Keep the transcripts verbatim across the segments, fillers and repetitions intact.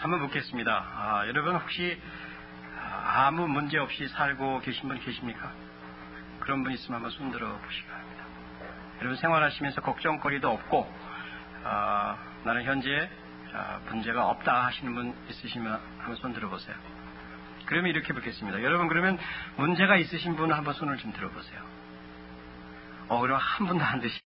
한번 묻겠습니다. 아, 여러분 혹시 아무 문제 없이 살고 계신 분 계십니까? 그런 분 있으면 한번 손들어 보시기 바랍니다. 여러분 생활하시면서 걱정거리도 없고 아, 나는 현재 아, 문제가 없다 하시는 분 있으시면 한번 손들어 보세요. 그러면 이렇게 묻겠습니다. 여러분 그러면 문제가 있으신 분은 한번 손을 좀 들어보세요. 어, 그럼 한 분도 안 드시.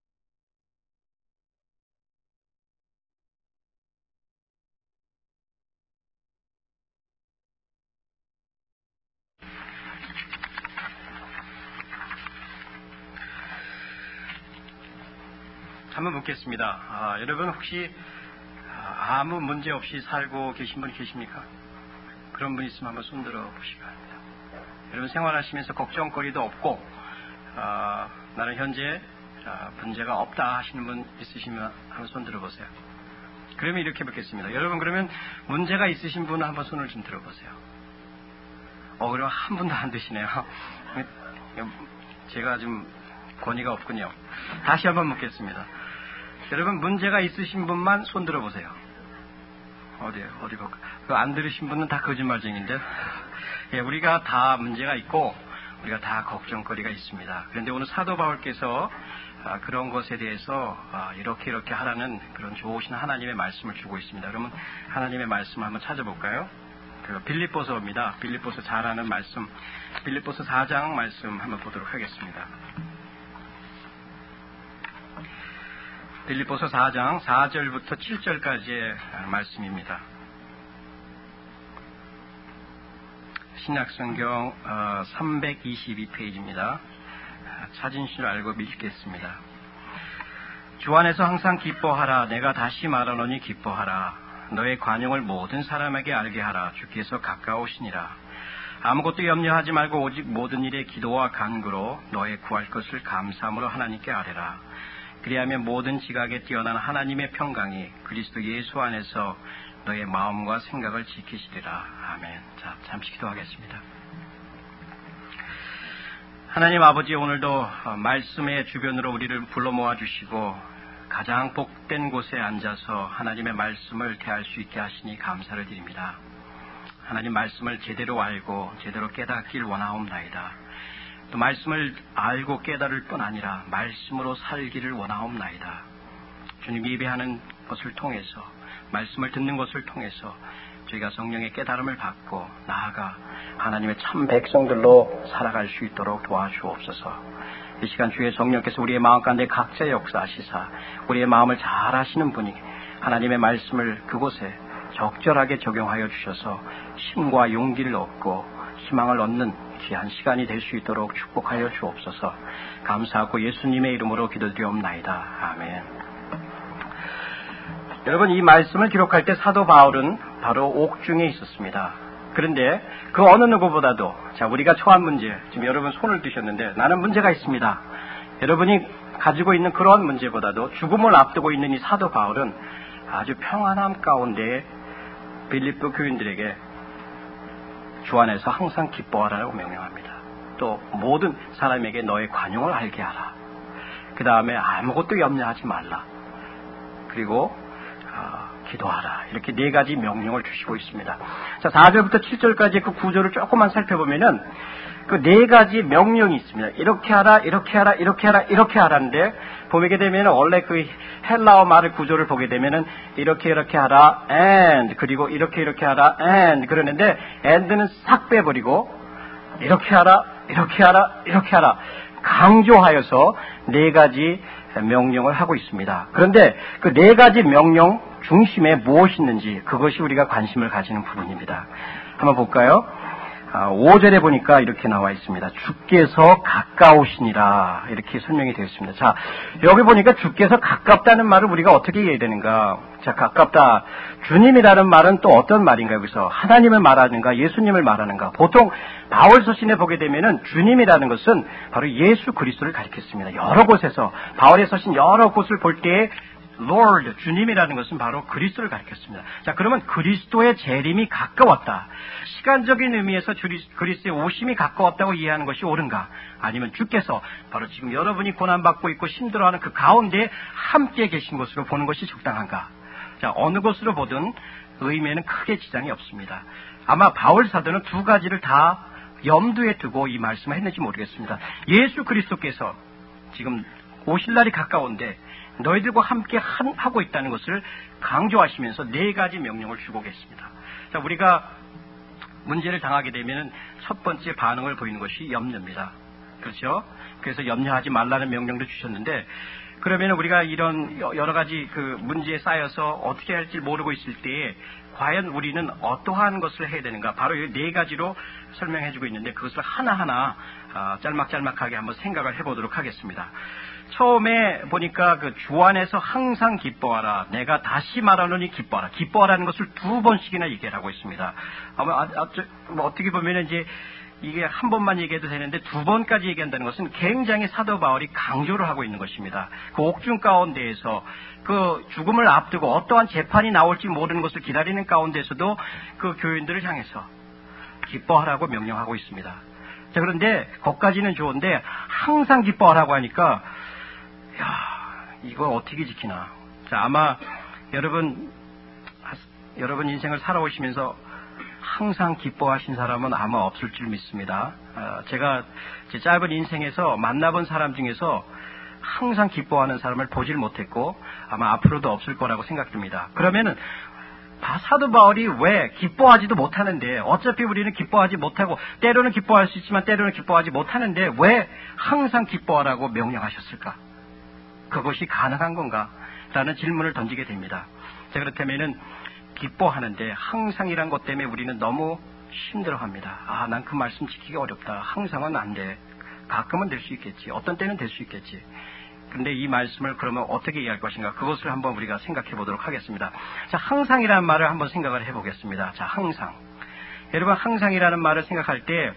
한번 묻겠습니다. 아, 여러분 혹시 아무 문제 없이 살고 계신 분 계십니까? 그런 분 있으면 한번 손들어 보시기 바랍니다. 여러분 생활하시면서 걱정거리도 없고 아, 나는 현재 아, 문제가 없다 하시는 분 있으시면 한번 손들어 보세요. 그러면 이렇게 묻겠습니다. 여러분 그러면 문제가 있으신 분은 한번 손을 좀 들어보세요. 어, 그럼 한 분도 안 드시네요. 제가 좀 권위가 없군요. 다시 한번 묻겠습니다. 여러분 문제가 있으신 분만 손 들어보세요. 어디요? 어디 볼까? 안 들으신 분은 다 거짓말쟁인데. 예, 우리가 다 문제가 있고 우리가 다 걱정거리가 있습니다. 그런데 오늘 사도 바울께서 아, 그런 것에 대해서 아, 이렇게 이렇게 하라는 그런 좋으신 하나님의 말씀을 주고 있습니다. 그러면 하나님의 말씀을 한번 찾아볼까요? 그 빌립보서입니다. 빌립보서 잘 아는 말씀, 빌립보서 사 장 말씀 한번 보도록 하겠습니다. 빌립보서 사 장 사 절부터 칠 절까지의 말씀입니다. 신약성경 삼백이십이 페이지입니다. 찾은 줄 알고 읽겠습니다. 주 안에서 항상 기뻐하라. 내가 다시 말하노니 기뻐하라. 너의 관용을 모든 사람에게 알게 하라. 주께서 가까우시니라. 아무것도 염려하지 말고 오직 모든 일에 기도와 간구로 너의 구할 것을 감사함으로 하나님께 아뢰라. 그리하면 모든 지각에 뛰어난 하나님의 평강이 그리스도 예수 안에서 너의 마음과 생각을 지키시리라. 아멘. 자, 잠시 기도하겠습니다. 하나님 아버지, 오늘도 말씀의 주변으로 우리를 불러 모아주시고 가장 복된 곳에 앉아서 하나님의 말씀을 대할 수 있게 하시니 감사를 드립니다. 하나님 말씀을 제대로 알고 제대로 깨닫길 원하옵나이다. 또 말씀을 알고 깨달을 뿐 아니라 말씀으로 살기를 원하옵나이다. 주님 예배하는 것을 통해서 말씀을 듣는 것을 통해서 저희가 성령의 깨달음을 받고 나아가 하나님의 참 백성들로 살아갈 수 있도록 도와주옵소서. 이 시간 주의 성령께서 우리의 마음 가운데 각자의 역사하시사 우리의 마음을 잘 아시는 분이 하나님의 말씀을 그곳에 적절하게 적용하여 주셔서 힘과 용기를 얻고 희망을 얻는 귀한 시간이 될 수 있도록 축복하여 주옵소서. 감사하고 예수님의 이름으로 기도드리옵나이다. 아멘. 여러분, 이 말씀을 기록할 때 사도 바울은 바로 옥중에 있었습니다. 그런데 그 어느 누구보다도 자 우리가 처한 문제, 지금 여러분 손을 드셨는데 나는 문제가 있습니다. 여러분이 가지고 있는 그러한 문제보다도 죽음을 앞두고 있는 이 사도 바울은 아주 평안함 가운데 빌립보 교인들에게 주 안에서 항상 기뻐하라고 명령합니다. 또 모든 사람에게 너의 관용을 알게 하라. 그 다음에 아무것도 염려하지 말라. 그리고 어, 기도하라. 이렇게 네 가지 명령을 주시고 있습니다. 자, 사 절부터 칠 절까지 그 구조를 조금만 살펴보면은 그 네 가지 명령이 있습니다. 이렇게 하라, 이렇게 하라, 이렇게 하라, 이렇게 하라는데 보게 되면 원래 그 헬라어 말의 구조를 보게 되면은 이렇게 이렇게 하라, and 그리고 이렇게 이렇게 하라, and 그러는데 and는 싹 빼버리고 이렇게 하라, 이렇게 하라, 이렇게 하라 강조하여서 네 가지 명령을 하고 있습니다. 그런데 그 네 가지 명령 중심에 무엇이 있는지 그것이 우리가 관심을 가지는 부분입니다. 한번 볼까요? 오 절에 보니까 이렇게 나와 있습니다. 주께서 가까우시니라 이렇게 설명이 되어 있습니다. 자, 여기 보니까 주께서 가깝다는 말을 우리가 어떻게 이해해야 되는가? 자, 가깝다. 주님이라는 말은 또 어떤 말인가? 여기서 하나님을 말하는가? 예수님을 말하는가? 보통 바울 서신에 보게 되면은 주님이라는 것은 바로 예수 그리스도를 가리켰습니다. 여러 곳에서 바울의 서신 여러 곳을 볼 때에 Lord, 주님이라는 것은 바로 그리스도를 가리켰습니다. 자, 그러면 그리스도의 재림이 가까웠다. 시간적인 의미에서 그리스도의 오심이 가까웠다고 이해하는 것이 옳은가? 아니면 주께서 바로 지금 여러분이 고난받고 있고 힘들어하는 그 가운데 함께 계신 것으로 보는 것이 적당한가? 자, 어느 것으로 보든 의미에는 크게 지장이 없습니다. 아마 바울 사도는 두 가지를 다 염두에 두고 이 말씀을 했는지 모르겠습니다. 예수 그리스도께서 지금 오실 날이 가까운데 너희들과 함께 한, 하고 있다는 것을 강조하시면서 네 가지 명령을 주고 계십니다. 자, 우리가 문제를 당하게 되면 첫 번째 반응을 보이는 것이 염려입니다. 그렇죠? 그래서 염려하지 말라는 명령도 주셨는데, 그러면 우리가 이런 여러 가지 그 문제에 쌓여서 어떻게 할지 모르고 있을 때에 과연 우리는 어떠한 것을 해야 되는가? 바로 이 네 가지로 설명해주고 있는데 그것을 하나하나 짤막짤막하게 한번 생각을 해보도록 하겠습니다. 처음에 보니까 그 주 안에서 항상 기뻐하라. 내가 다시 말하노니 기뻐하라. 기뻐하라는 것을 두 번씩이나 얘기하고 있습니다. 아마 아, 아, 뭐 어떻게 보면 이제 이게 한 번만 얘기해도 되는데 두 번까지 얘기한다는 것은 굉장히 사도 바울이 강조를 하고 있는 것입니다. 그 옥중 가운데에서 그 죽음을 앞두고 어떠한 재판이 나올지 모르는 것을 기다리는 가운데서도 그 교인들을 향해서 기뻐하라고 명령하고 있습니다. 자, 그런데 거기까지는 좋은데 항상 기뻐하라고 하니까 야, 이걸 어떻게 지키나. 자, 아마 여러분 여러분 인생을 살아오시면서 항상 기뻐하신 사람은 아마 없을 줄 믿습니다. 제가 제 짧은 인생에서 만나본 사람 중에서 항상 기뻐하는 사람을 보질 못했고 아마 앞으로도 없을 거라고 생각됩니다. 그러면은 사도 바울이 왜 기뻐하지도 못하는데, 어차피 우리는 기뻐하지 못하고 때로는 기뻐할 수 있지만 때로는 기뻐하지 못하는데 왜 항상 기뻐하라고 명령하셨을까? 그것이 가능한 건가? 라는 질문을 던지게 됩니다. 자, 그렇다면은 기뻐하는데 항상이란 것 때문에 우리는 너무 힘들어합니다. 아, 난 그 말씀 지키기 어렵다. 항상은 안 돼. 가끔은 될 수 있겠지. 어떤 때는 될 수 있겠지. 근데 이 말씀을 그러면 어떻게 이해할 것인가? 그것을 한번 우리가 생각해 보도록 하겠습니다. 자, 항상이라는 말을 한번 생각을 해 보겠습니다. 자, 항상. 여러분, 항상이라는 말을 생각할 때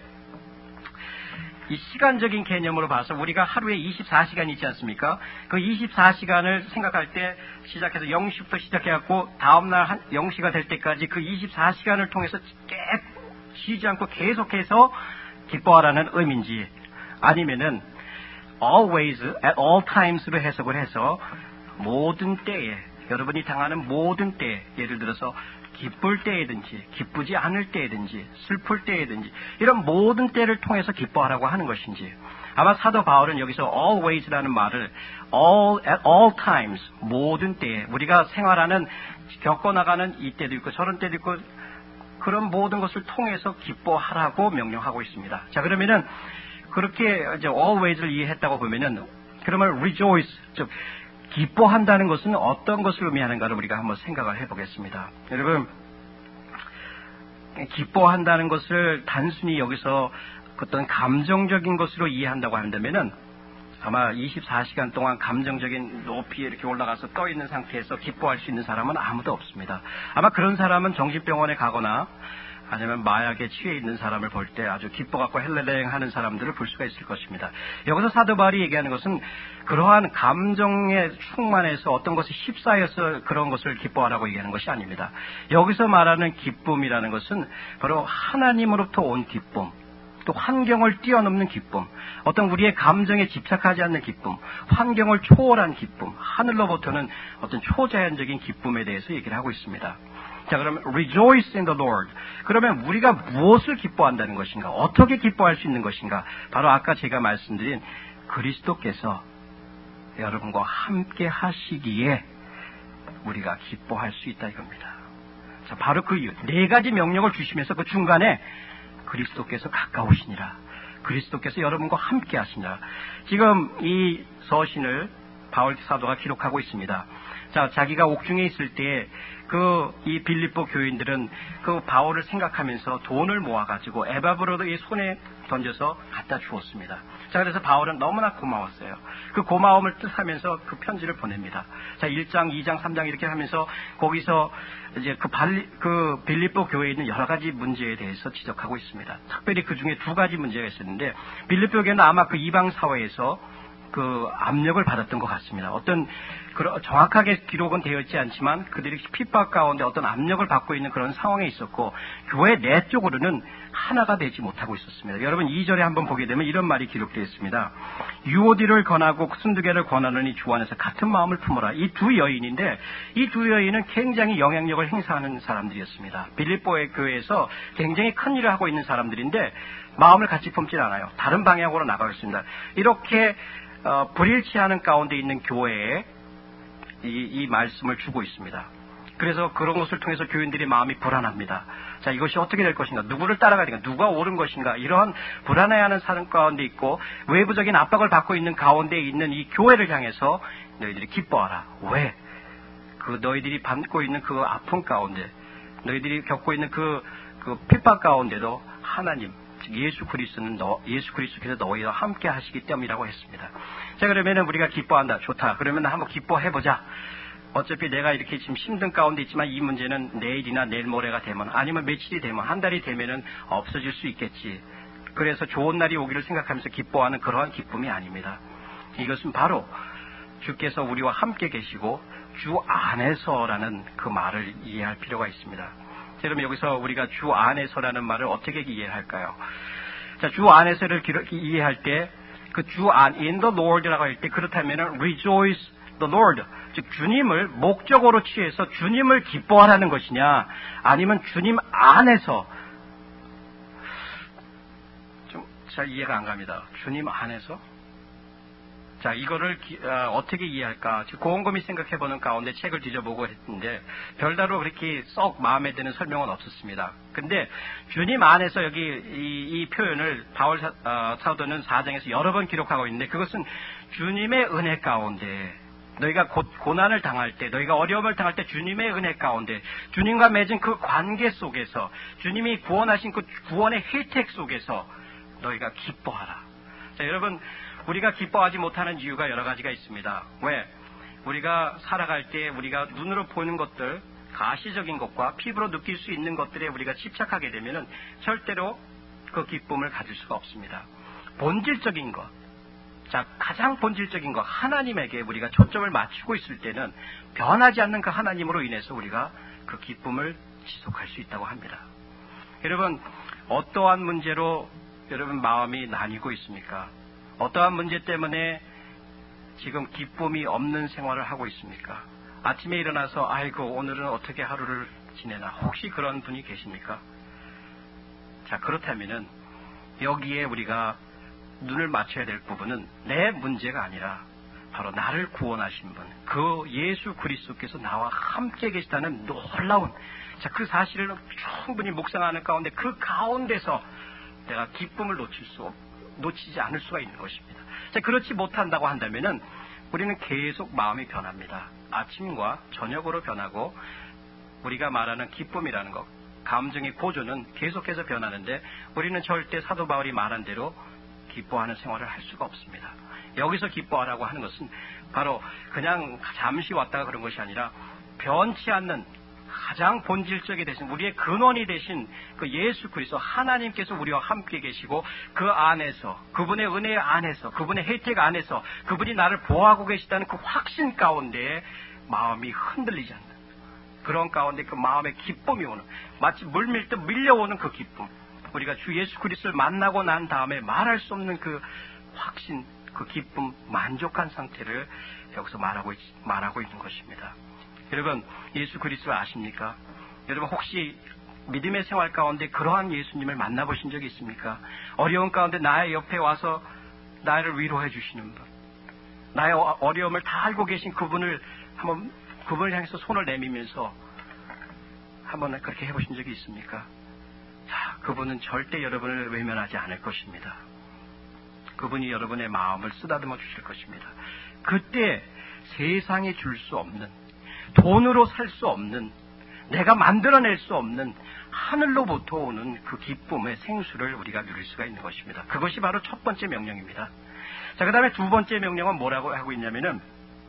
이 시간적인 개념으로 봐서 우리가 하루에 이십사 시간이 있지 않습니까? 그 이십사 시간을 생각할 때 시작해서 영 시부터 시작해갖고 다음날 한 영 시가 될 때까지 그 이십사 시간을 통해서 깨 쉬지 않고 계속해서 기뻐하라는 의미인지, 아니면은 always, at all times로 해석을 해서 모든 때에, 여러분이 당하는 모든 때에, 예를 들어서 기쁠 때이든지 기쁘지 않을 때이든지 슬플 때이든지 이런 모든 때를 통해서 기뻐하라고 하는 것인지, 아마 사도 바울은 여기서 always라는 말을 all, at all times, 모든 때에, 우리가 생활하는 겪어나가는 이 때도 있고 저런 때도 있고 그런 모든 것을 통해서 기뻐하라고 명령하고 있습니다. 자, 그러면은 그렇게 이제 always를 이해했다고 보면은, 그러면 rejoice, 즉 기뻐한다는 것은 어떤 것을 의미하는가를 우리가 한번 생각을 해보겠습니다. 여러분, 기뻐한다는 것을 단순히 여기서 어떤 감정적인 것으로 이해한다고 한다면은 아마 이십사 시간 동안 감정적인 높이에 이렇게 올라가서 떠 있는 상태에서 기뻐할 수 있는 사람은 아무도 없습니다. 아마 그런 사람은 정신병원에 가거나 아니면 마약에 취해 있는 사람을 볼 때 아주 기뻐갖고 헬레레행 하는 사람들을 볼 수가 있을 것입니다. 여기서 사도 바울이 얘기하는 것은 그러한 감정에 충만해서 어떤 것이 휩싸여서 그런 것을 기뻐하라고 얘기하는 것이 아닙니다. 여기서 말하는 기쁨이라는 것은 바로 하나님으로부터 온 기쁨, 또 환경을 뛰어넘는 기쁨, 어떤 우리의 감정에 집착하지 않는 기쁨, 환경을 초월한 기쁨, 하늘로부터는 어떤 초자연적인 기쁨에 대해서 얘기를 하고 있습니다. 자, 그러면 rejoice in the Lord. 그러면 우리가 무엇을 기뻐한다는 것인가? 어떻게 기뻐할 수 있는 것인가? 바로 아까 제가 말씀드린 그리스도께서 여러분과 함께 하시기에 우리가 기뻐할 수 있다 이겁니다. 자, 바로 그 이유. 네 가지 명령을 주시면서 그 중간에 그리스도께서 가까우시니라. 그리스도께서 여러분과 함께 하시니라. 지금 이 서신을 바울 사도가 기록하고 있습니다. 자, 자기가 옥중에 있을 때 그 이 빌립보 교인들은 그 바울을 생각하면서 돈을 모아가지고 에바브로의 손에 던져서 갖다 주었습니다. 자, 그래서 바울은 너무나 고마웠어요. 그 고마움을 뜻하면서 그 편지를 보냅니다. 자, 일 장, 이 장, 삼 장 이렇게 하면서 거기서 이제 그, 발리, 그 빌립보 교회에 있는 여러 가지 문제에 대해서 지적하고 있습니다. 특별히 그 중에 두 가지 문제가 있었는데, 빌립보 교회는 아마 그 이방 사회에서 그 압력을 받았던 것 같습니다. 어떤 그런 정확하게 기록은 되어 있지 않지만 그들이 핍박 가운데 어떤 압력을 받고 있는 그런 상황에 있었고 교회 내적으로는 하나가 되지 못하고 있었습니다. 여러분 이 절에 한번 보게 되면 이런 말이 기록되어 있습니다. 유오디를 권하고 순두개를 권하느니 주 안에서 같은 마음을 품어라. 이 두 여인인데 이 두 여인은 굉장히 영향력을 행사하는 사람들이었습니다. 빌립보의 교회에서 굉장히 큰 일을 하고 있는 사람들인데 마음을 같이 품질 않아요. 다른 방향으로 나가고 있습니다. 이렇게 어, 불일치하는 가운데 있는 교회에 이, 이 말씀을 주고 있습니다. 그래서 그런 것을 통해서 교인들의 마음이 불안합니다. 자, 이것이 어떻게 될 것인가? 누구를 따라가야 되는가? 누가 옳은 것인가? 이러한 불안해하는 사람 가운데 있고 외부적인 압박을 받고 있는 가운데 있는 이 교회를 향해서 너희들이 기뻐하라. 왜? 그 너희들이 받고 있는 그 아픔 가운데, 너희들이 겪고 있는 그, 그 핍박 가운데도 하나님, 예수 그리스도는 너, 예수 그리스도께서 너희와 함께 하시기 때문이라고 했습니다. 자, 그러면은 우리가 기뻐한다. 좋다. 그러면 한번 기뻐해보자. 어차피 내가 이렇게 지금 힘든 가운데 있지만 이 문제는 내일이나 내일 모레가 되면 아니면 며칠이 되면 한 달이 되면은 없어질 수 있겠지. 그래서 좋은 날이 오기를 생각하면서 기뻐하는 그러한 기쁨이 아닙니다. 이것은 바로 주께서 우리와 함께 계시고 주 안에서라는 그 말을 이해할 필요가 있습니다. 자, 그럼 여기서 우리가 주 안에서라는 말을 어떻게 이해할까요? 자, 주 안에서를 이해할 때 그 주 안, in the Lord라고 할 때 그렇다면은 rejoice the Lord, 즉 주님을 목적으로 취해서 주님을 기뻐하라는 것이냐, 아니면 주님 안에서, 좀 잘 이해가 안 갑니다. 주님 안에서? 자, 이거를 기, 어, 어떻게 이해할까? 곰곰이 생각해보는 가운데 책을 뒤져보고 했는데 별다로 그렇게 썩 마음에 드는 설명은 없었습니다. 근데 주님 안에서 여기 이, 이 표현을 바울 사, 어, 사도는 사 장에서 여러 번 기록하고 있는데 그것은 주님의 은혜 가운데 너희가 고, 고난을 당할 때, 너희가 어려움을 당할 때 주님의 은혜 가운데, 주님과 맺은 그 관계 속에서, 주님이 구원하신 그 구원의 혜택 속에서 너희가 기뻐하라. 자, 여러분, 우리가 기뻐하지 못하는 이유가 여러 가지가 있습니다. 왜? 우리가 살아갈 때 우리가 눈으로 보는 것들, 가시적인 것과 피부로 느낄 수 있는 것들에 우리가 집착하게 되면은 절대로 그 기쁨을 가질 수가 없습니다. 본질적인 것. 자, 가장 본질적인 것, 하나님에게 우리가 초점을 맞추고 있을 때는 변하지 않는 그 하나님으로 인해서 우리가 그 기쁨을 지속할 수 있다고 합니다. 여러분, 어떠한 문제로 여러분 마음이 나뉘고 있습니까? 어떠한 문제 때문에 지금 기쁨이 없는 생활을 하고 있습니까? 아침에 일어나서 아이고 오늘은 어떻게 하루를 지내나, 혹시 그런 분이 계십니까? 자, 그렇다면은 여기에 우리가 눈을 맞춰야 될 부분은 내 문제가 아니라 바로 나를 구원하신 분, 그 예수 그리스도께서 나와 함께 계시다는 놀라운, 자, 그 사실을 충분히 묵상하는 가운데 그 가운데서 내가 기쁨을 놓칠 수 없 놓치지 않을 수가 있는 것입니다. 자, 그렇지 못한다고 한다면은 우리는 계속 마음이 변합니다. 아침과 저녁으로 변하고 우리가 말하는 기쁨이라는 것, 감정의 고조는 계속해서 변하는데 우리는 절대 사도 바울이 말한 대로 기뻐하는 생활을 할 수가 없습니다. 여기서 기뻐하라고 하는 것은 바로 그냥 잠시 왔다가 그런 것이 아니라 변치 않는 가장 본질적이 되신 우리의 근원이 되신 그 예수 그리스도 하나님께서 우리와 함께 계시고 그 안에서 그분의 은혜 안에서 그분의 혜택 안에서 그분이 나를 보호하고 계시다는 그 확신 가운데 마음이 흔들리지 않는 그런 가운데 그 마음의 기쁨이 오는, 마치 물밀듯 밀려오는 그 기쁨, 우리가 주 예수 그리스도를 만나고 난 다음에 말할 수 없는 그 확신, 그 기쁨, 만족한 상태를 여기서 말하고, 말하고 있는 것입니다. 여러분, 예수 그리스도 아십니까? 여러분, 혹시 믿음의 생활 가운데 그러한 예수님을 만나보신 적이 있습니까? 어려운 가운데 나의 옆에 와서 나를 위로해 주시는 분, 나의 어려움을 다 알고 계신 그분을 한번, 그분을 향해서 손을 내밀면서 한번 그렇게 해보신 적이 있습니까? 자, 그분은 절대 여러분을 외면하지 않을 것입니다. 그분이 여러분의 마음을 쓰다듬어 주실 것입니다. 그때 세상이 줄 수 없는, 돈으로 살 수 없는, 내가 만들어낼 수 없는 하늘로부터 오는 그 기쁨의 생수를 우리가 누릴 수가 있는 것입니다. 그것이 바로 첫 번째 명령입니다. 자, 그 다음에 두 번째 명령은 뭐라고 하고 있냐면은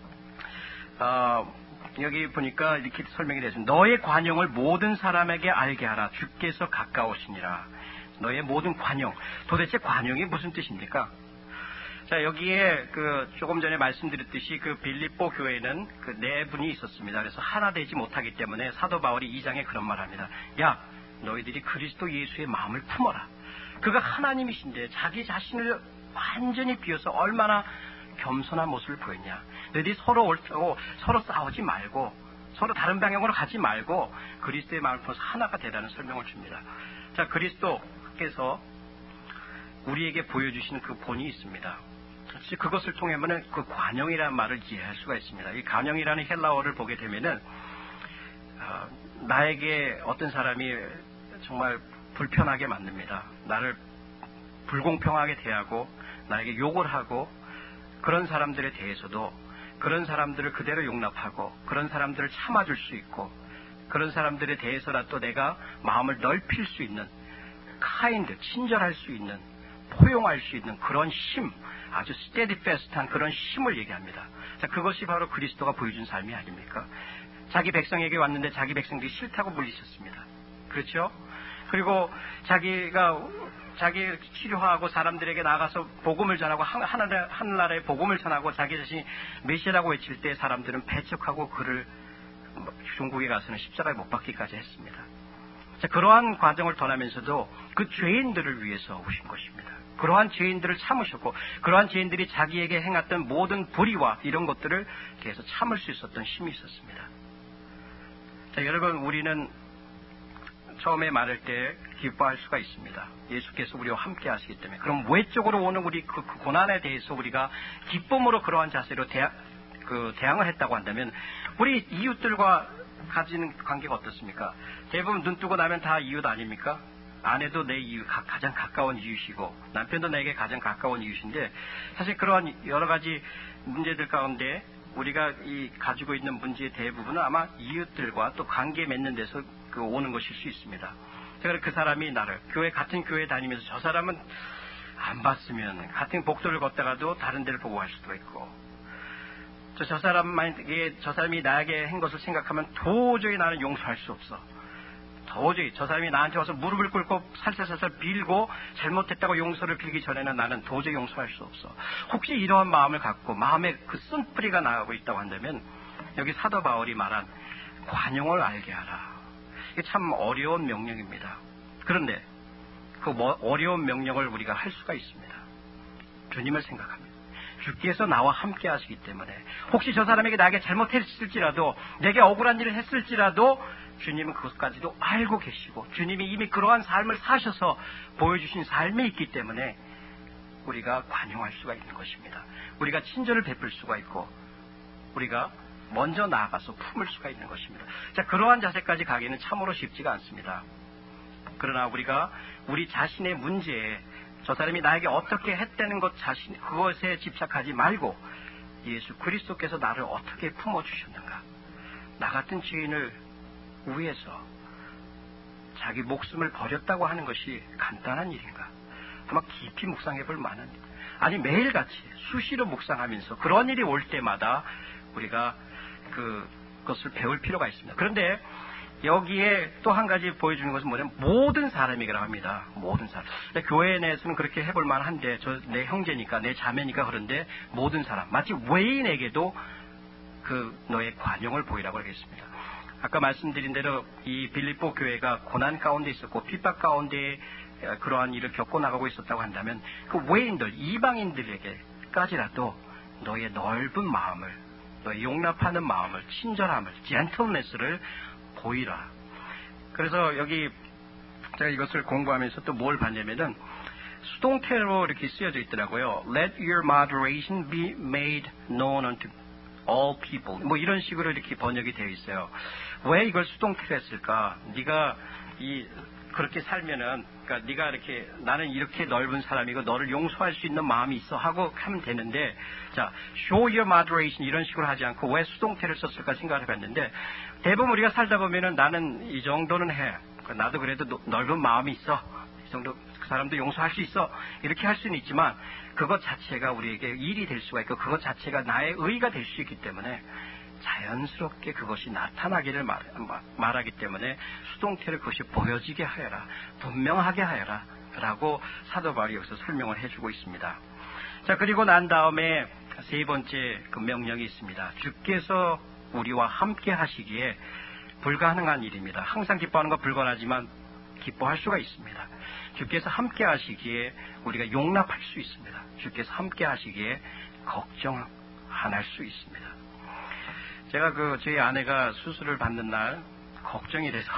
어, 여기 보니까 이렇게 설명이 되어 있습니다. 너의 관용을 모든 사람에게 알게 하라. 주께서 가까우시니라. 너의 모든 관용. 도대체 관용이 무슨 뜻입니까? 자, 여기에 그 조금 전에 말씀드렸듯이 그 빌립보 교회는 그 네 분이 있었습니다. 그래서 하나 되지 못하기 때문에 사도 바울이 이 장에 그런 말 합니다. 야, 너희들이 그리스도 예수의 마음을 품어라. 그가 하나님이신데 자기 자신을 완전히 비워서 얼마나 겸손한 모습을 보였냐. 너희들이 서로 옳다고 서로 싸우지 말고 서로 다른 방향으로 가지 말고 그리스도의 마음을 품어서 하나가 되라는 설명을 줍니다. 자, 그리스도께서 우리에게 보여주시는 그 본이 있습니다. 그것을 통하면 그 관용이라는 말을 이해할 수가 있습니다. 이 관용이라는 헬라어를 보게 되면은 어, 나에게 어떤 사람이 정말 불편하게 만듭니다. 나를 불공평하게 대하고 나에게 욕을 하고 그런 사람들에 대해서도 그런 사람들을 그대로 용납하고 그런 사람들을 참아줄 수 있고 그런 사람들에 대해서라도 내가 마음을 넓힐 수 있는 카인드, 친절할 수 있는 포용할 수 있는 그런 힘, 아주 스테디패스트한 그런 힘을 얘기합니다. 자, 그것이 바로 그리스도가 보여준 삶이 아닙니까? 자기 백성에게 왔는데 자기 백성들이 싫다고 물리쳤습니다. 그렇죠? 그리고 자기가 자기 치료하고 사람들에게 나가서 복음을 전하고 하늘나라, 하늘나라의 복음을 전하고 자기 자신이 메시아라고 외칠 때 사람들은 배척하고 그를 중국에 가서는 십자가에 못 박기까지 했습니다. 자, 그러한 과정을 떠나면서도 그 죄인들을 위해서 오신 것입니다. 그러한 죄인들을 참으셨고 그러한 죄인들이 자기에게 행했던 모든 불의와 이런 것들을 계속 참을 수 있었던 힘이 있었습니다. 자, 여러분, 우리는 처음에 말할 때 기뻐할 수가 있습니다. 예수께서 우리와 함께 하시기 때문에. 그럼 외적으로 오는 우리 그, 그 고난에 대해서 우리가 기쁨으로 그러한 자세로 대하, 그 대항을 했다고 한다면 우리 이웃들과 가지는 관계가 어떻습니까? 대부분 눈 뜨고 나면 다 이웃 아닙니까? 아내도 내 이웃, 가, 가장 가까운 이웃이고 남편도 내게 가장 가까운 이웃인데 사실 그러한 여러 가지 문제들 가운데 우리가 이 가지고 있는 문제의 대부분은 아마 이웃들과 또 관계 맺는 데서 그 오는 것일 수 있습니다. 그래서 그 사람이 나를 교회 같은 교회 다니면서 저 사람은 안 봤으면 같은 복도를 걷다가도 다른 데를 보고 갈 수도 있고 저, 저 사람에게 저 사람이 나에게 한 것을 생각하면 도저히 나는 용서할 수 없어. 도저히 저 사람이 나한테 와서 무릎을 꿇고 살살살살 빌고 잘못했다고 용서를 빌기 전에는 나는 도저히 용서할 수 없어. 혹시 이러한 마음을 갖고 마음에 그 쓴뿌리가 나가고 있다고 한다면 여기 사도 바울이 말한 관용을 알게 하라. 이게 참 어려운 명령입니다. 그런데 그 뭐 어려운 명령을 우리가 할 수가 있습니다. 주님을 생각합니다. 주께서 나와 함께 하시기 때문에 혹시 저 사람에게 나에게 잘못했을지라도 내게 억울한 일을 했을지라도 주님은 그것까지도 알고 계시고 주님이 이미 그러한 삶을 사셔서 보여주신 삶이 있기 때문에 우리가 관용할 수가 있는 것입니다. 우리가 친절을 베풀 수가 있고 우리가 먼저 나아가서 품을 수가 있는 것입니다. 자, 그러한 자세까지 가기는 참으로 쉽지가 않습니다. 그러나 우리가 우리 자신의 문제에 저 사람이 나에게 어떻게 했다는 것 자신, 그것에 집착하지 말고 예수 그리스도께서 나를 어떻게 품어주셨는가. 나 같은 죄인을 위해서 자기 목숨을 버렸다고 하는 것이 간단한 일인가. 아마 깊이 묵상해 볼 만한, 아니 매일같이 수시로 묵상하면서 그런 일이 올 때마다 우리가 그, 그것을 배울 필요가 있습니다. 그런데 여기에 또 한 가지 보여주는 것은 뭐냐면 모든 사람이라고 합니다. 모든 사람. 교회 내에서는 그렇게 해볼 만한데 저 내 형제니까 내 자매니까 그런데 모든 사람 마치 외인에게도 그 너의 관용을 보이라고 하겠습니다. 아까 말씀드린 대로 이 빌립보 교회가 고난 가운데 있었고 핍박 가운데 그러한 일을 겪고 나가고 있었다고 한다면 그 외인들 이방인들에게까지라도 너의 넓은 마음을 너의 용납하는 마음을 친절함을 젠틀네스를 보이라. 그래서 여기 제가 이것을 공부하면서 또 뭘 봤냐면은 수동태로 이렇게 쓰여져 있더라고요. Let your moderation be made known unto all people. 뭐 이런 식으로 이렇게 번역이 되어 있어요. 왜 이걸 수동태로 했을까? 네가 이 그렇게 살면은 그러니까 네가 이렇게 나는 이렇게 넓은 사람이고 너를 용서할 수 있는 마음이 있어 하고 하면 되는데 자 show your moderation 이런 식으로 하지 않고 왜 수동태를 썼을까 생각을 해봤는데 대부분 우리가 살다 보면은 나는 이 정도는 해. 나도 그래도 넓은 마음이 있어. 이 정도 그 사람도 용서할 수 있어. 이렇게 할 수는 있지만 그것 자체가 우리에게 일이 될 수가 있고 그것 자체가 나의 의가 될 수 있기 때문에 자연스럽게 그것이 나타나기를 말, 말하기 때문에 수동태를 그것이 보여지게 하여라. 분명하게 하여라. 라고 사도 바울이 여기서 설명을 해주고 있습니다. 자, 그리고 난 다음에 세 번째 그 명령이 있습니다. 주께서 우리와 함께 하시기에 불가능한 일입니다. 항상 기뻐하는 건 불가능하지만 기뻐할 수가 있습니다. 주께서 함께 하시기에 우리가 용납할 수 있습니다. 주께서 함께 하시기에 걱정 안 할 수 있습니다. 제가 그 저희 아내가 수술을 받는 날 걱정이 돼서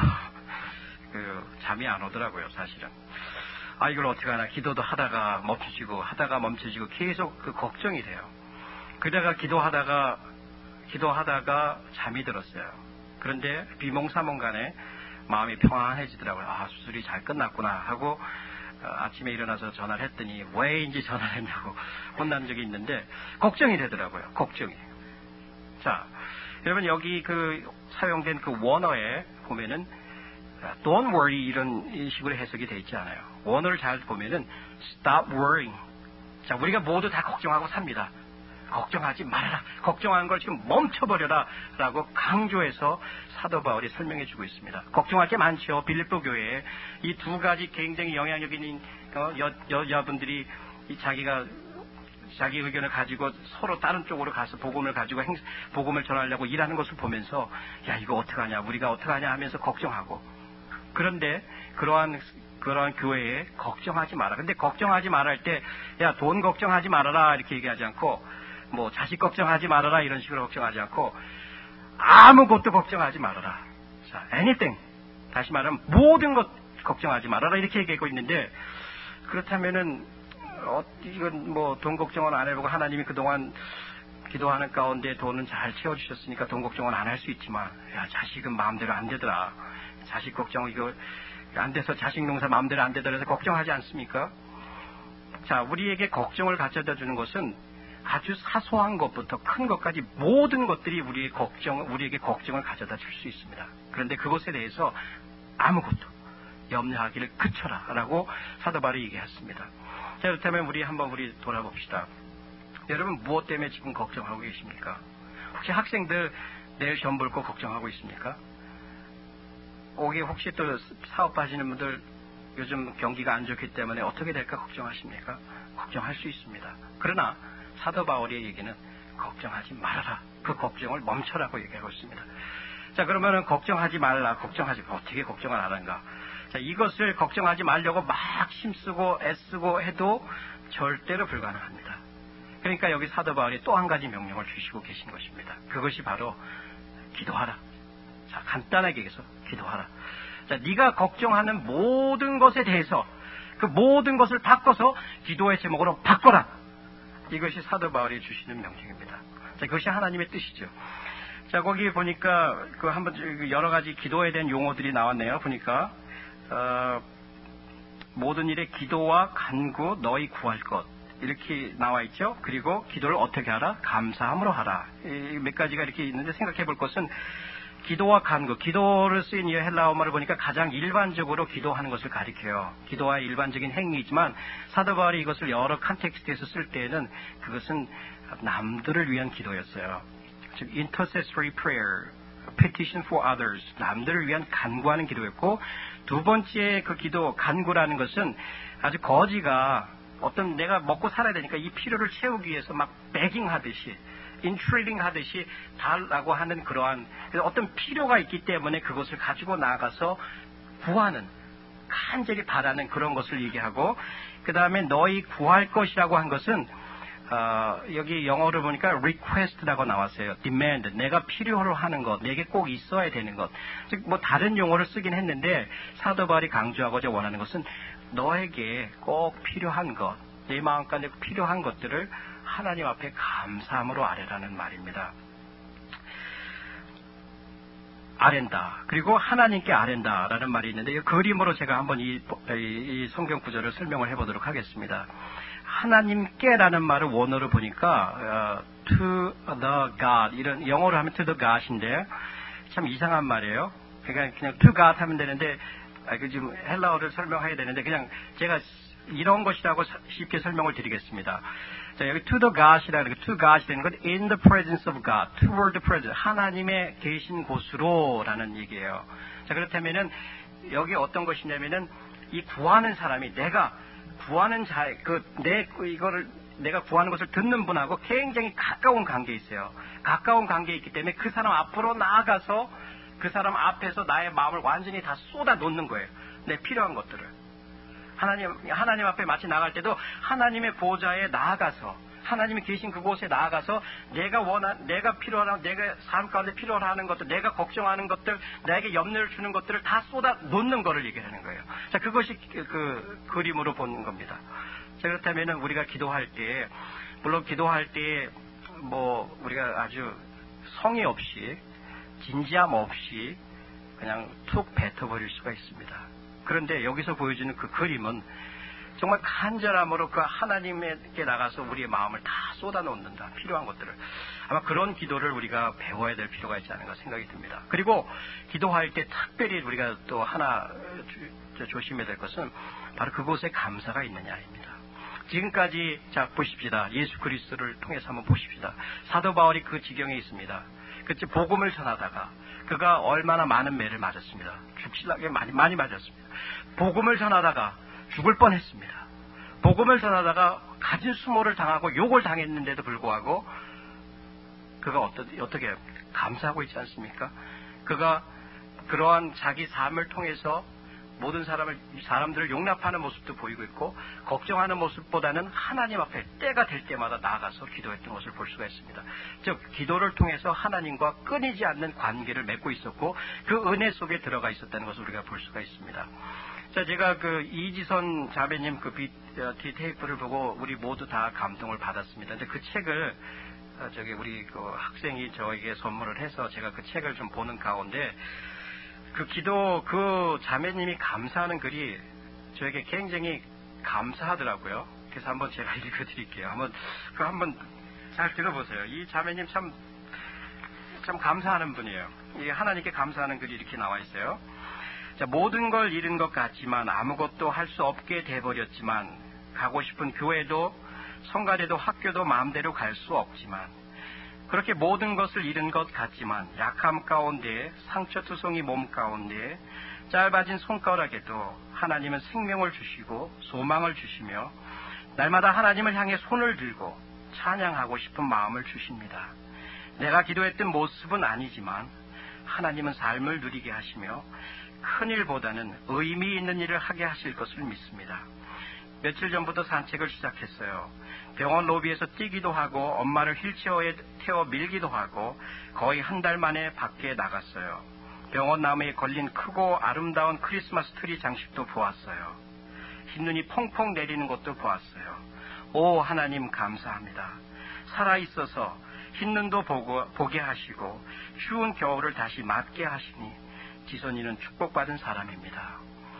그 잠이 안 오더라고요, 사실은. 아, 이걸 어떻게 하나, 기도도 하다가 멈춰지고 하다가 멈춰지고 계속 그 걱정이 돼요. 그러다가 기도하다가 기도하다가 잠이 들었어요. 그런데 비몽사몽간에 마음이 평안해지더라고요. 아, 수술이 잘 끝났구나 하고 아침에 일어나서 전화를 했더니 왜인지 전화를 했냐고 혼난 적이 있는데 걱정이 되더라고요. 걱정이. 자, 여러분 여기 그 사용된 그 원어에 보면은 don't worry 이런 식으로 해석이 되어 있지 않아요. 원어를 잘 보면은 stop worrying. 자, 우리가 모두 다 걱정하고 삽니다. 걱정하지 말아라. 걱정하는 걸 지금 멈춰버려라. 라고 강조해서 사도 바울이 설명해 주고 있습니다. 걱정할 게 많죠. 빌립보 교회에 이 두 가지 굉장히 영향력 있는 여, 여자분들이 이 자기가 자기 의견을 가지고 서로 다른 쪽으로 가서 복음을 가지고 행, 복음을 전하려고 일하는 것을 보면서 야, 이거 어떡하냐, 우리가 어떡하냐 하면서 걱정하고. 그런데 그러한 그러한 교회에 걱정하지 마라. 근데 걱정하지 말할 때 야, 돈 걱정하지 말아라 이렇게 얘기하지 않고 뭐 자식 걱정하지 말아라 이런 식으로 걱정하지 않고 아무것도 걱정하지 말아라. 자, anything. 다시 말하면 모든 것 걱정하지 말아라 이렇게 얘기하고 있는데 그렇다면은 어, 이건 뭐 돈 걱정은 안 해보고 하나님이 그동안 기도하는 가운데 돈은 잘 채워주셨으니까 돈 걱정은 안 할 수 있지만 야, 자식은 마음대로 안 되더라. 자식 걱정 이거 안 돼서 자식 농사 마음대로 안 되더라 해서 걱정하지 않습니까? 자, 우리에게 걱정을 가져다 주는 것은 아주 사소한 것부터 큰 것까지 모든 것들이 우리의 걱정, 우리에게 걱정을 가져다 줄 수 있습니다. 그런데 그것에 대해서 아무것도 염려하기를 그쳐라 라고 사도 바울이 얘기했습니다. 자, 그렇다면 우리 한번 우리 돌아봅시다. 여러분 무엇 때문에 지금 걱정하고 계십니까? 혹시 학생들 내일 시험 볼 거 걱정하고 있습니까? 거기 혹시 또 사업 하시는 분들 요즘 경기가 안 좋기 때문에 어떻게 될까 걱정하십니까? 걱정할 수 있습니다. 그러나 사도 바울의 얘기는 걱정하지 말아라. 그 걱정을 멈춰라고 얘기하고 있습니다. 자, 그러면은 걱정하지 말라. 걱정하지 어떻게 걱정을 안 하는가? 자, 이것을 걱정하지 말려고 막 힘쓰고 애쓰고 해도 절대로 불가능합니다. 그러니까 여기 사도 바울이 또 한 가지 명령을 주시고 계신 것입니다. 그것이 바로 기도하라. 자, 간단하게 얘기해서 기도하라. 자, 네가 걱정하는 모든 것에 대해서 그 모든 것을 바꿔서 기도의 제목으로 바꿔라. 이것이 사도 바울이 주시는 명령입니다. 자, 그것이 하나님의 뜻이죠. 자, 거기 보니까 그 한번 여러 가지 기도에 대한 용어들이 나왔네요. 보니까 어, 모든 일에 기도와 간구 너희 구할 것 이렇게 나와 있죠. 그리고 기도를 어떻게 하라? 감사함으로 하라. 이 몇 가지가 이렇게 있는데 생각해 볼 것은 기도와 간구, 기도를 쓰인 이 헬라어말을 보니까 가장 일반적으로 기도하는 것을 가리켜요. 기도와 일반적인 행위이지만 사도 바울이 이것을 여러 컨텍스트에서 쓸 때에는 그것은 남들을 위한 기도였어요. 즉 intercessory prayer, petition for others, 남들을 위한 간구하는 기도였고 두 번째 그 기도, 간구라는 것은 아주 거지가 어떤 내가 먹고 살아야 되니까 이 필요를 채우기 위해서 막 begging 하듯이 인트리딩 하듯이 달라고 하는 그러한 어떤 필요가 있기 때문에 그것을 가지고 나가서 구하는 간절히 바라는 그런 것을 얘기하고 그 다음에 너희 구할 것이라고 한 것은 어, 여기 영어로 보니까 request라고 나왔어요. demand, 내가 필요로 하는 것, 내게 꼭 있어야 되는 것. 즉 뭐 다른 용어를 쓰긴 했는데 사도 바울이 강조하고자 원하는 것은 너에게 꼭 필요한 것, 내 마음 가운데 필요한 것들을 하나님 앞에 감사함으로 아뢰라는 말입니다. 아랜다. 그리고 하나님께 아랜다라는 말이 있는데 이 그림으로 제가 한번 이, 이 성경 구절을 설명을 해보도록 하겠습니다. 하나님께라는 말을 원어로 보니까 uh, to the God 이런 영어로 하면 to the God인데 참 이상한 말이에요. 그러니까 그냥 to God 하면 되는데 아, 그 지금 헬라어를 설명해야 되는데 그냥 제가 이런 것이라고 쉽게 설명을 드리겠습니다. 자, 여기 to the God이라는 거, to God이 되는 건 in the presence of God, toward the presence, 하나님의 계신 곳으로라는 얘기예요. 자, 그렇다면은 여기 어떤 것이냐면은 이 구하는 사람이 내가 구하는 자, 그 내 이거를 내가 구하는 것을 듣는 분하고 굉장히 가까운 관계에 있어요. 가까운 관계에 있기 때문에 그 사람 앞으로 나아가서 그 사람 앞에서 나의 마음을 완전히 다 쏟아 놓는 거예요. 내 필요한 것들을. 하나님, 하나님 앞에 마치 나갈 때도 하나님의 보좌에 나아가서, 하나님이 계신 그곳에 나아가서 내가 원한, 내가 필요한, 내가 삶 가운데 필요하는 것들, 내가 걱정하는 것들, 나에게 염려를 주는 것들을 다 쏟아 놓는 거를 얘기하는 거예요. 자, 그것이 그, 그 그림으로 보는 겁니다. 자, 그렇다면은 우리가 기도할 때, 물론 기도할 때, 뭐, 우리가 아주 성의 없이, 진지함 없이 그냥 툭 뱉어버릴 수가 있습니다. 그런데 여기서 보여주는 그 그림은 정말 간절함으로 그 하나님께 나가서 우리의 마음을 다 쏟아놓는다. 필요한 것들을. 아마 그런 기도를 우리가 배워야 될 필요가 있지 않은가 생각이 듭니다. 그리고 기도할 때 특별히 우리가 또 하나 조심해야 될 것은 바로 그곳에 감사가 있느냐입니다. 지금까지 자 보십시다. 예수 그리스도를 통해서 한번 보십시다. 사도 바울이 그 지경에 있습니다. 그치 복음을 전하다가 그가 얼마나 많은 매를 맞았습니다. 죽실하게 많이 많이 맞았습니다. 복음을 전하다가 죽을 뻔했습니다. 복음을 전하다가 가진 수모를 당하고 욕을 당했는데도 불구하고 그가 어떻게, 어떻게 감사하고 있지 않습니까? 그가 그러한 자기 삶을 통해서 모든 사람을, 사람들을 용납하는 모습도 보이고 있고 걱정하는 모습보다는 하나님 앞에 때가 될 때마다 나아가서 기도했던 것을 볼 수가 있습니다. 즉 기도를 통해서 하나님과 끊이지 않는 관계를 맺고 있었고 그 은혜 속에 들어가 있었다는 것을 우리가 볼 수가 있습니다. 자, 제가 그 이지선 자매님 그 비, 디 테이프를 보고 우리 모두 다 감동을 받았습니다. 근데 그 책을 저기 우리 그 학생이 저에게 선물을 해서 제가 그 책을 좀 보는 가운데 그 기도, 그 자매님이 감사하는 글이 저에게 굉장히 감사하더라고요. 그래서 한번 제가 읽어드릴게요. 한번, 그 한번 잘 들어보세요. 이 자매님 참, 참 감사하는 분이에요. 이 하나님께 감사하는 글이 이렇게 나와 있어요. 자, 모든 걸 잃은 것 같지만 아무것도 할 수 없게 돼버렸지만 가고 싶은 교회도 성가대도 학교도 마음대로 갈 수 없지만 그렇게 모든 것을 잃은 것 같지만 약함 가운데 상처투성이 몸 가운데 짧아진 손가락에도 하나님은 생명을 주시고 소망을 주시며 날마다 하나님을 향해 손을 들고 찬양하고 싶은 마음을 주십니다. 내가 기도했던 모습은 아니지만 하나님은 삶을 누리게 하시며 큰 일보다는 의미 있는 일을 하게 하실 것을 믿습니다. 며칠 전부터 산책을 시작했어요. 병원 로비에서 뛰기도 하고 엄마를 휠체어에 태워 밀기도 하고 거의 한 달 만에 밖에 나갔어요. 병원 나무에 걸린 크고 아름다운 크리스마스 트리 장식도 보았어요. 흰눈이 펑펑 내리는 것도 보았어요. 오 하나님 감사합니다. 살아있어서 흰눈도 보고, 보게 하시고 추운 겨울을 다시 맞게 하시니 지선이는 축복받은 사람입니다.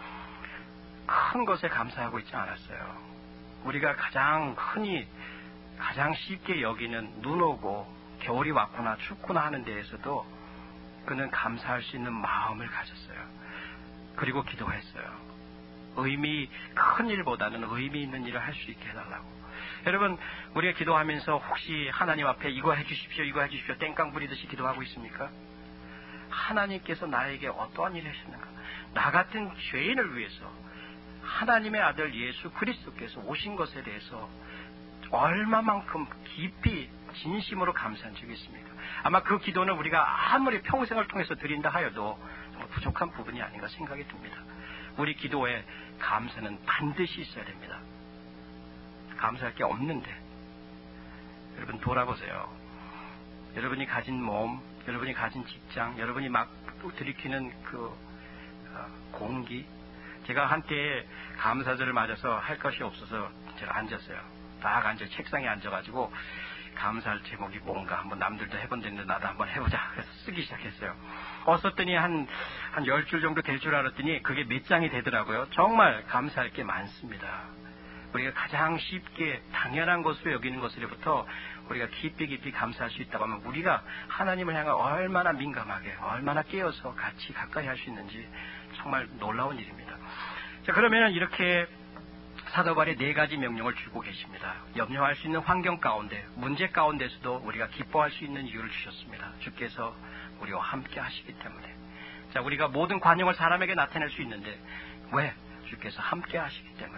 큰 것에 감사하고 있지 않았어요. 우리가 가장 흔히 가장 쉽게 여기는 눈 오고 겨울이 왔구나 춥구나 하는 데에서도 그는 감사할 수 있는 마음을 가졌어요. 그리고 기도했어요. 의미 큰 일보다는 의미 있는 일을 할 수 있게 해달라고. 여러분 우리가 기도하면서 혹시 하나님 앞에 이거 해주십시오 이거 해주십시오 땡깡 부리듯이 기도하고 있습니까? 하나님께서 나에게 어떠한 일을 하시는가? 나 같은 죄인을 위해서 하나님의 아들 예수 그리스도께서 오신 것에 대해서 얼마만큼 깊이 진심으로 감사한 적이 있습니까? 아마 그 기도는 우리가 아무리 평생을 통해서 드린다 하여도 부족한 부분이 아닌가 생각이 듭니다. 우리 기도에 감사는 반드시 있어야 됩니다. 감사할 게 없는데 여러분 돌아보세요. 여러분이 가진 몸, 여러분이 가진 직장, 여러분이 막 들이키는 그 공기. 제가 한때 감사절을 맞아서 할 것이 없어서 제가 앉았어요. 딱 앉아 책상에 앉아가지고 감사할 제목이 뭔가 한번 남들도 해본다는데 나도 한번 해보자. 그래서 쓰기 시작했어요. 어 썼더니 한 한 열 줄 정도 될 줄 알았더니 그게 몇 장이 되더라고요. 정말 감사할 게 많습니다. 우리가 가장 쉽게 당연한 것으로 여기는 것으로부터 우리가 깊이 깊이 감사할 수 있다고 하면 우리가 하나님을 향해 얼마나 민감하게 얼마나 깨어서 같이 가까이 할 수 있는지 정말 놀라운 일입니다. 자, 그러면 이렇게 사도 바울이 네 가지 명령을 주고 계십니다. 염려할 수 있는 환경 가운데, 문제 가운데서도 우리가 기뻐할 수 있는 이유를 주셨습니다. 주께서 우리와 함께 하시기 때문에. 자, 우리가 모든 관용을 사람에게 나타낼 수 있는데 왜? 주께서 함께 하시기 때문에.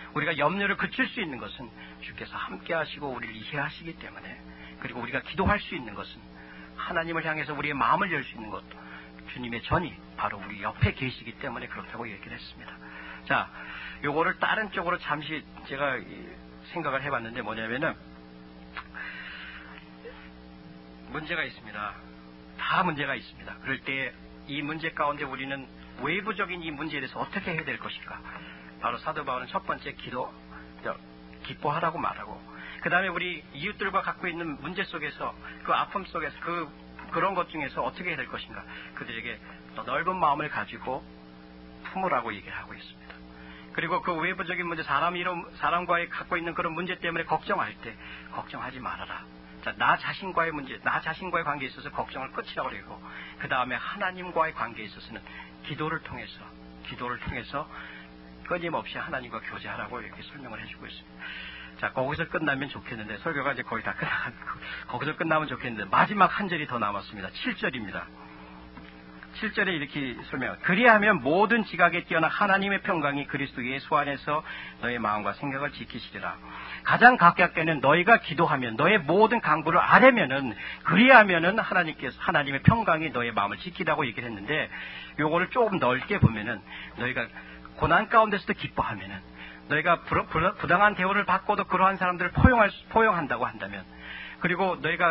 우리가 염려를 그칠 수 있는 것은 주께서 함께 하시고 우리를 이해하시기 때문에, 그리고 우리가 기도할 수 있는 것은 하나님을 향해서 우리의 마음을 열 수 있는 것, 주님의 전이 바로 우리 옆에 계시기 때문에 그렇다고 얘기를 했습니다. 자, 요거를 다른 쪽으로 잠시 제가 생각을 해봤는데 뭐냐면은 문제가 있습니다. 다 문제가 있습니다. 그럴 때 이 문제 가운데 우리는 외부적인 이 문제에 대해서 어떻게 해야 될 것인가? 바로 사도 바울은 첫 번째 기도, 기뻐하라고 말하고, 그 다음에 우리 이웃들과 갖고 있는 문제 속에서, 그 아픔 속에서, 그 그런 것 중에서 어떻게 해야 될 것인가? 그들에게 더 넓은 마음을 가지고 품으라고 얘기를 하고 있습니다. 그리고 그 외부적인 문제, 사람 이름, 사람과의 갖고 있는 그런 문제 때문에 걱정할 때 걱정하지 말아라. 자, 나 자신과의 문제, 나 자신과의 관계에 있어서 걱정을 끝이라고 그러고, 그 다음에 하나님과의 관계에 있어서는 기도를 통해서, 기도를 통해서 끊임없이 하나님과 교제하라고 이렇게 설명을 해주고 있습니다. 자, 거기서 끝나면 좋겠는데, 설교가 이제 거의 다 끝나가지고, 거기서 끝나면 좋겠는데, 마지막 한 절이 더 남았습니다. 칠 절입니다. 칠 절에 이렇게 설명합니다. 그리하면 모든 지각에 뛰어난 하나님의 평강이 그리스도 예수 안에서 너의 마음과 생각을 지키시리라. 가장 가깝게는 너희가 기도하면, 너의 모든 강구를 아뢰면은, 그리하면은 하나님께서, 하나님의 평강이 너의 마음을 지키라고 얘기를 했는데, 요거를 조금 넓게 보면은, 너희가 고난 가운데서도 기뻐하면은, 너희가 부당한 대우를 받고도 그러한 사람들을 포용할, 포용한다고 한다면, 그리고 너희가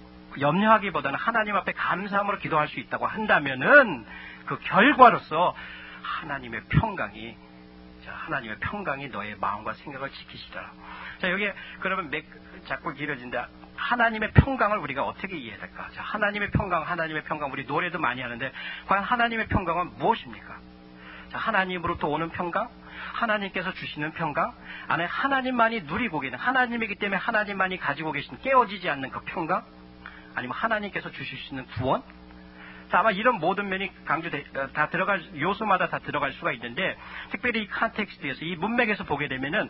염려하기보다는 하나님 앞에 감사함으로 기도할 수 있다고 한다면은, 그 결과로서 하나님의 평강이, 자, 하나님의 평강이 너의 마음과 생각을 지키시더라. 자, 여기에 그러면 맥, 자꾸 길어진다. 하나님의 평강을 우리가 어떻게 이해해야 될까? 자, 하나님의 평강, 하나님의 평강, 우리 노래도 많이 하는데, 과연 하나님의 평강은 무엇입니까? 자, 하나님으로부터 오는 평강? 하나님께서 주시는 평강? 안에 하나님만이 누리고 계는, 하나님이기 때문에 하나님만이 가지고 계신 깨어지지 않는 그 평강? 아니면 하나님께서 주실 수 있는 구원? 자, 아마 이런 모든 면이 강조돼, 다 들어갈, 요소마다 다 들어갈 수가 있는데, 특별히 이 컨텍스트에서, 이 문맥에서 보게 되면은,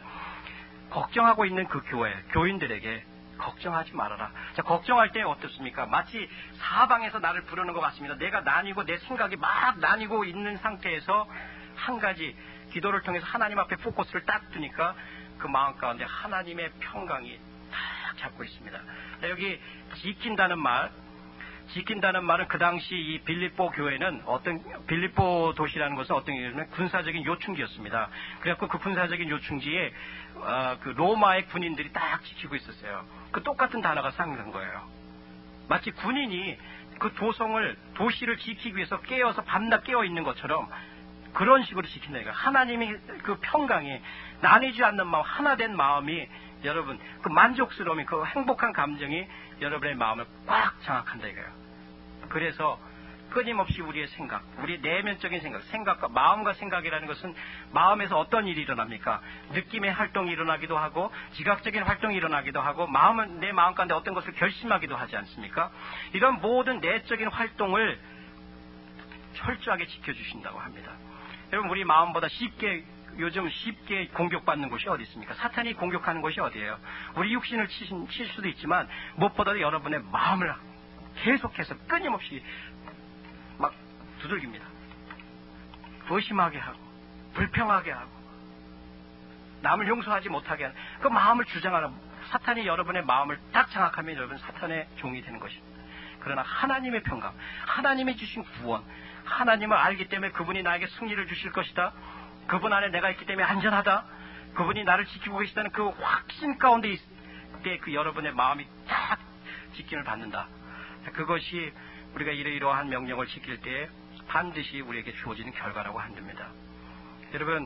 걱정하고 있는 그 교회, 교인들에게 걱정하지 말아라. 자, 걱정할 때 어떻습니까? 마치 사방에서 나를 부르는 것 같습니다. 내가 나뉘고 내 생각이 막 나뉘고 있는 상태에서 한 가지 기도를 통해서 하나님 앞에 포커스를 딱 두니까 그 마음 가운데 하나님의 평강이 딱 잡고 있습니다. 자, 여기 지킨다는 말, 지킨다는 말은 그 당시 이 빌립보 교회는 어떤, 빌립보 도시라는 것은 어떤 의미냐면 군사적인 요충지였습니다. 그래갖고 그 군사적인 요충지에 어, 그 로마의 군인들이 딱 지키고 있었어요. 그 똑같은 단어가 사용된 거예요. 마치 군인이 그 도성을, 도시를 지키기 위해서 깨어서 밤낮 깨어 있는 것처럼 그런 식으로 지킨다 이거. 하나님이 그 평강이, 나뉘지 않는 마음, 하나 된 마음이, 여러분 그 만족스러움이, 그 행복한 감정이 여러분의 마음을 꽉 장악한다 이거예요. 그래서 끊임없이 우리의 생각, 우리의 내면적인 생각, 생각과 마음과 생각이라는 것은 마음에서 어떤 일이 일어납니까? 느낌의 활동이 일어나기도 하고, 지각적인 활동이 일어나기도 하고, 마음은, 내 마음 가운데 어떤 것을 결심하기도 하지 않습니까? 이런 모든 내적인 활동을 철저하게 지켜주신다고 합니다. 여러분, 우리 마음보다 쉽게, 요즘 쉽게 공격받는 곳이 어디 있습니까? 사탄이 공격하는 곳이 어디예요? 우리 육신을 치신, 칠 수도 있지만 무엇보다도 여러분의 마음을 계속해서 끊임없이 막 두들깁니다. 의심하게 하고, 불평하게 하고, 남을 용서하지 못하게 하는 그 마음을 주장하는, 사탄이 여러분의 마음을 딱 장악하면 여러분 사탄의 종이 되는 것입니다. 그러나 하나님의 평강, 하나님이 주신 구원, 하나님을 알기 때문에 그분이 나에게 승리를 주실 것이다, 그분 안에 내가 있기 때문에 안전하다, 그분이 나를 지키고 계시다는 그 확신 가운데 있을 때 그 여러분의 마음이 딱 지킴을 받는다. 그것이 우리가 이러이러한 명령을 지킬 때 반드시 우리에게 주어지는 결과라고 한답니다. 여러분,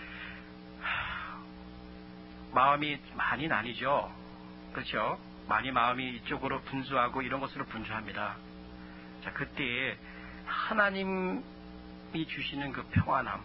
마음이 많이 나뉘죠. 그렇죠? 많이 마음이 이쪽으로 분수하고 이런 것으로 분주합니다. 자, 그때 하나님이 주시는 그 평안함,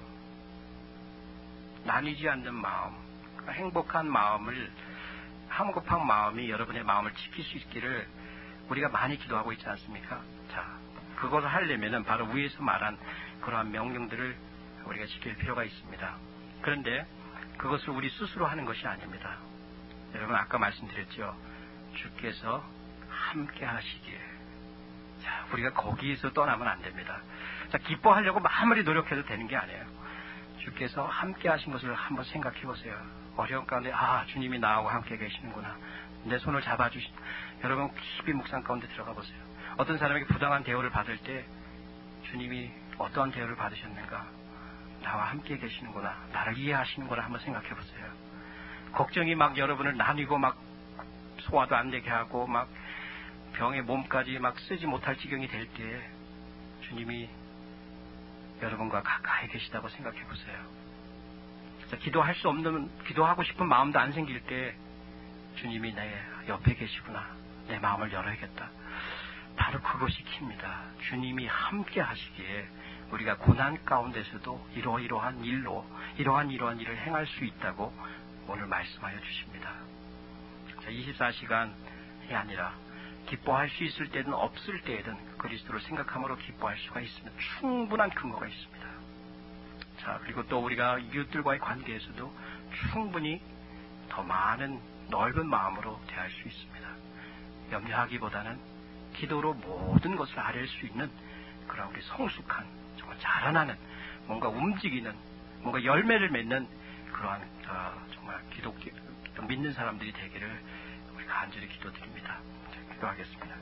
나뉘지 않는 마음, 행복한 마음을, 한급한 마음이 여러분의 마음을 지킬 수 있기를 우리가 많이 기도하고 있지 않습니까? 자, 그것을 하려면은 바로 위에서 말한 그러한 명령들을 우리가 지킬 필요가 있습니다. 그런데 그것을 우리 스스로 하는 것이 아닙니다. 여러분, 아까 말씀드렸죠. 주께서 함께 하시기에. 자, 우리가 거기에서 떠나면 안 됩니다. 자, 기뻐하려고 아무리 노력해도 되는 게 아니에요. 주께서 함께 하신 것을 한번 생각해 보세요. 어려운 가운데 아 주님이 나하고 함께 계시는구나. 내 손을 잡아주신 여러분 깊이 묵상 가운데 들어가 보세요. 어떤 사람에게 부당한 대우를 받을 때 주님이 어떠한 대우를 받으셨는가? 나와 함께 계시는구나. 나를 이해하시는구나 한번 생각해 보세요. 걱정이 막 여러분을 나뉘고 막 소화도 안 되게 하고 막 병의 몸까지 막 쓰지 못할 지경이 될 때 주님이 여러분과 가까이 계시다고 생각해 보세요. 기도할 수 없는, 기도하고 싶은 마음도 안 생길 때 주님이 내 옆에 계시구나. 내 마음을 열어야겠다. 바로 그것이 킵니다. 주님이 함께 하시기에 우리가 고난 가운데서도 이러이러한 일로 이러한 이러한 일을 행할 수 있다고 오늘 말씀하여 주십니다. 이십사 시간이 아니라 기뻐할 수 있을 때든 없을 때든 그리스도를 생각함으로 기뻐할 수가 있습니다. 충분한 근거가 있습니다. 자, 그리고 또 우리가 이웃들과의 관계에서도 충분히 더 많은 넓은 마음으로 대할 수 있습니다. 염려하기보다는 기도로 모든 것을 아뢰 수 있는 그런 우리 성숙한, 정말 자라나는, 뭔가 움직이는, 뭔가 열매를 맺는 그러한 어, 정말 기독 믿는 사람들이 되기를 우리 간절히 기도드립니다. 기도하겠습니다.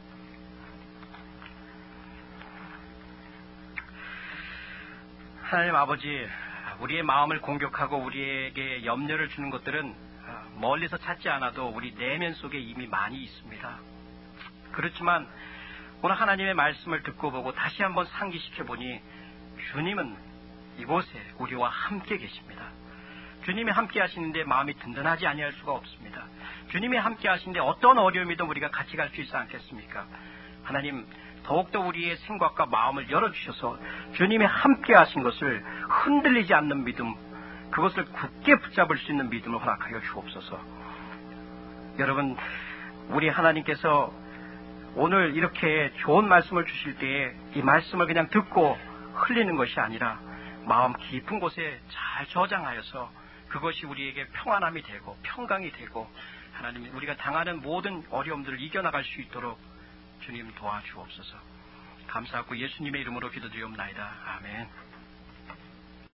하나님 아버지, 우리의 마음을 공격하고 우리에게 염려를 주는 것들은 멀리서 찾지 않아도 우리 내면 속에 이미 많이 있습니다. 그렇지만 오늘 하나님의 말씀을 듣고 보고 다시 한번 상기시켜 보니 주님은 이곳에 우리와 함께 계십니다. 주님이 함께 하시는데 마음이 든든하지 아니할 수가 없습니다. 주님이 함께 하시는데 어떤 어려움이든 우리가 같이 갈 수 있지 않겠습니까? 하나님 더욱더 우리의 생각과 마음을 열어주셔서 주님이 함께 하신 것을 흔들리지 않는 믿음, 그것을 굳게 붙잡을 수 있는 믿음을 허락하여 주옵소서. 여러분, 우리 하나님께서 오늘 이렇게 좋은 말씀을 주실 때에 이 말씀을 그냥 듣고 흘리는 것이 아니라 마음 깊은 곳에 잘 저장하여서 그것이 우리에게 평안함이 되고 평강이 되고 하나님 우리가 당하는 모든 어려움들을 이겨나갈 수 있도록 주님 도와주옵소서. 감사하고 예수님의 이름으로 기도드리옵나이다. 아멘.